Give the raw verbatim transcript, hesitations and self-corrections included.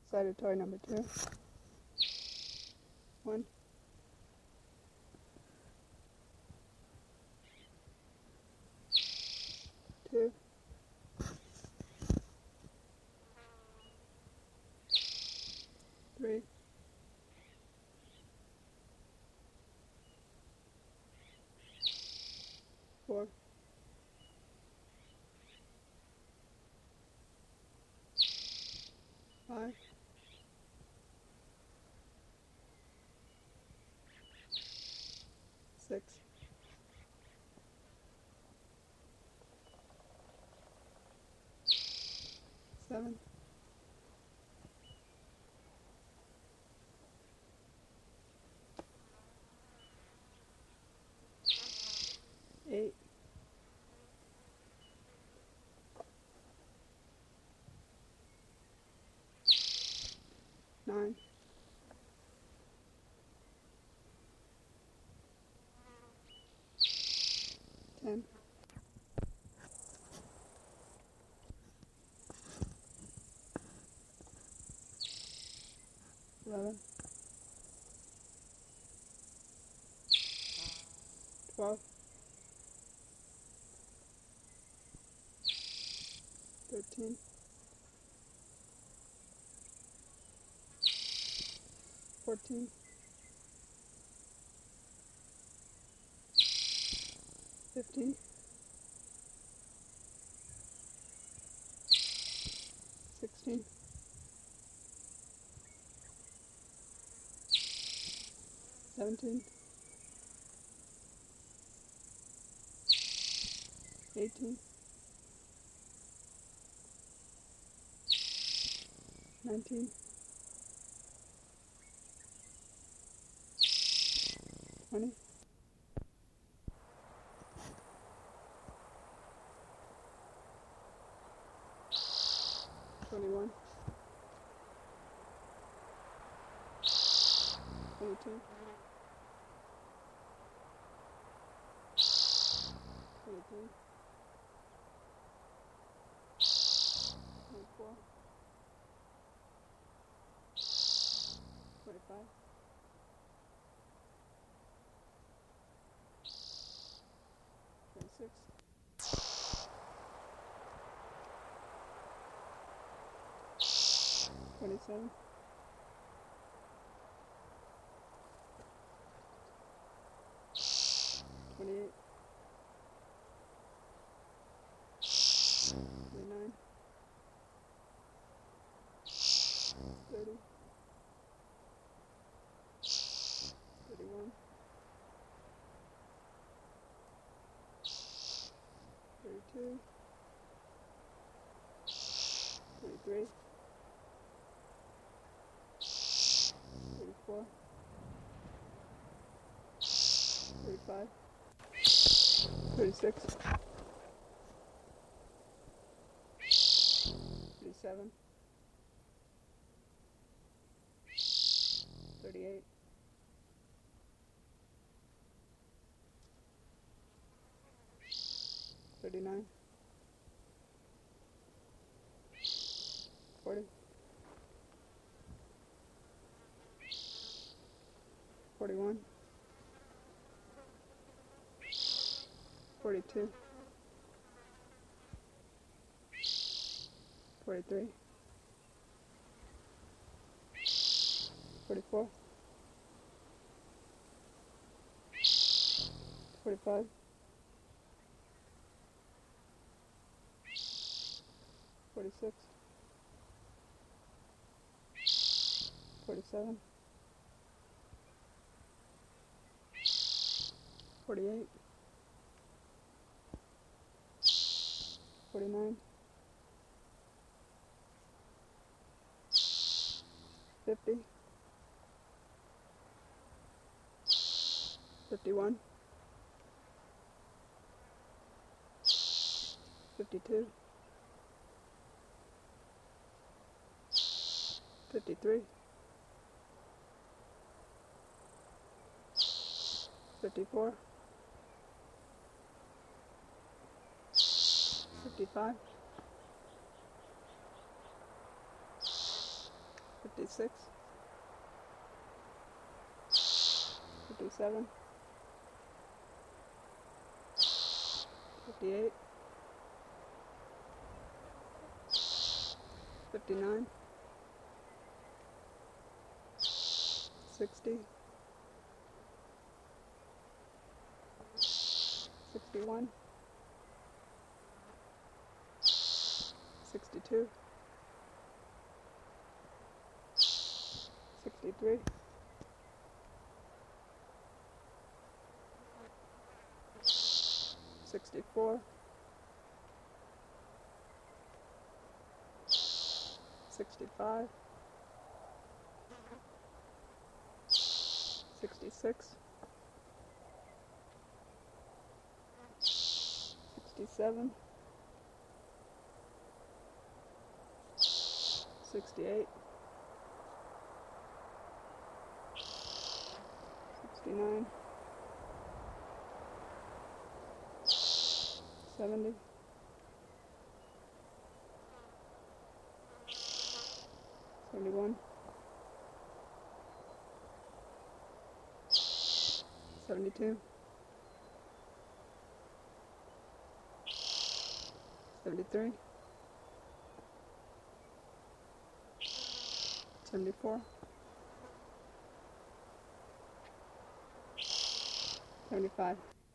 Salutatory number two. One. Two. Three. Four. Five. Six. Seven. Eight. Nine. Ten. Eleven. Twelve. Thirteen. Fourteen. Fifteen. Sixteen. Seventeen. Eighteen. Nineteen. Twenty. Twenty-one. Twenty-two. Twenty-three. Twenty-four. Twenty-five. Twenty-six. Twenty-seven. Twenty-eight. Twenty-nine. Thirty. Thirty-one. Thirty-two. Thirty-three. Thirty-four. Thirty-five. Thirty-six. Thirty-seven. Thirty-eight. Thirty-nine. Forty. Forty-one. Forty-two. Forty-three. Forty-four. Forty-five. Forty-six. Forty-seven. Forty-eight. Forty-nine. Fifty. Fifty-one. Fifty-two. Fifty-three. Fifty-four. Fifty-five. fifty-six, fifty-seven, fifty-eight, fifty-nine, sixty, sixty-one, sixty-two, sixty-three, sixty-four, sixty-five, sixty-six, sixty-seven, sixty-eight, sixty-nine, seventy, seventy-one, seventy-two, seventy-three, seventy-four, seventy-five.